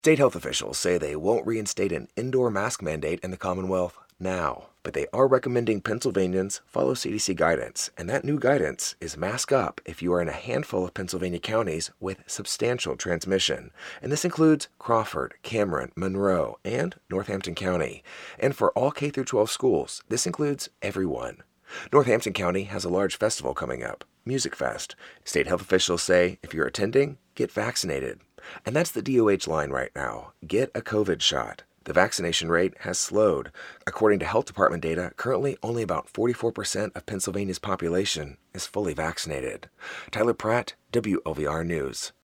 State health officials say they won't reinstate an indoor mask mandate in the Commonwealth now, but they are recommending Pennsylvanians follow CDC guidance, and that new guidance is mask up if you are in a handful of Pennsylvania counties with substantial transmission, and this includes Crawford, Cameron, Monroe, and Northampton County. And for all K-12 schools, this includes everyone. Northampton County has a large festival coming up, Music Fest. State health officials say if you're attending, get vaccinated. And that's the DOH line right now. Get a COVID shot. The vaccination rate has slowed. According to health department data, currently only about 44% of Pennsylvania's population is fully vaccinated. Tyler Pratt, WLVR News.